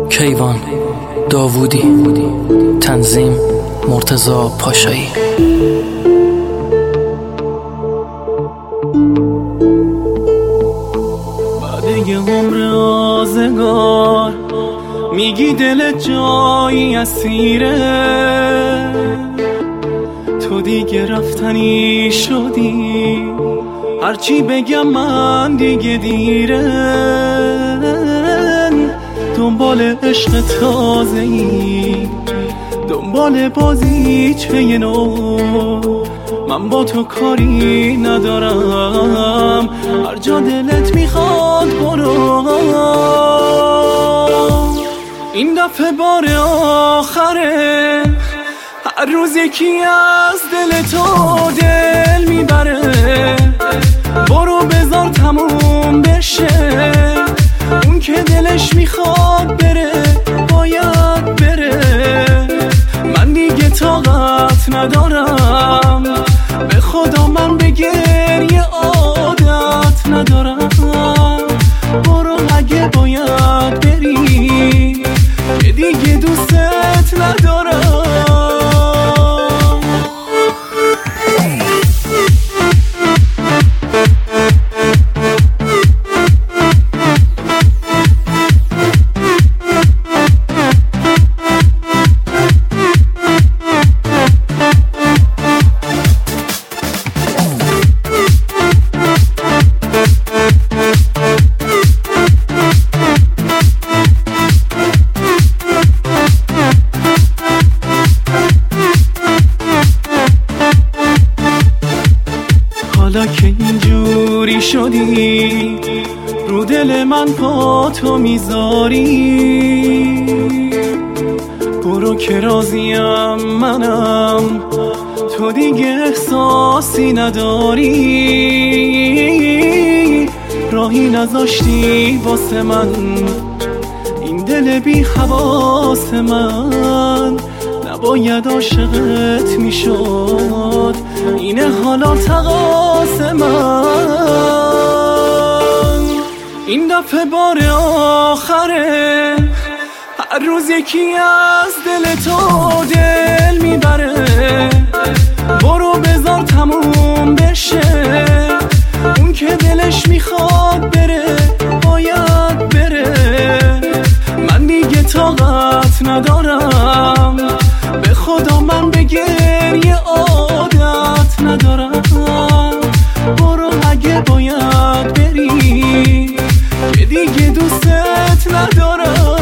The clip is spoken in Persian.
کیوان داوودی، تنظیم مرتضی پاشایی. بعد یه عمر آزگار میگی دل جایی اسیره، تو دیگه رفتنی شدی، هرچی بگم من دیگه دیره. دنبال عشق تازه‌ای، دنبال بازیچه نو، من با تو کاری ندارم، هر جا دلت میخواد برو. این دفعه بار آخره، هر روز یکی از دل تو دل میبره. برو بذار تموم بشه، اون که دلش میخواد بره باید بره. من دیگه طاقت ندارم، به خدا من به گریه عادت ندارم. برو اگه باید بری، که دیگه دوستت ندارم. حالا که اینجوری شدی، رو دل من پا تو میذاری. برو که راضیم منم، تو دیگه احساسی نداری. راهی نذاشتی واسه من، این دل بی حواس من نباید عاشقت میشد. اینه حالا تقاص من، این دفعه بار آخره، هر روز یکی از دل تو دل میبره. برو بذار تموم بشه، اون که دلش میخواد بره باید بره. من دیگه طاقت ندارم، به خدا من به گریه عادت ندارم. برو اگه باید بری، که دیگه دوستت ندارم.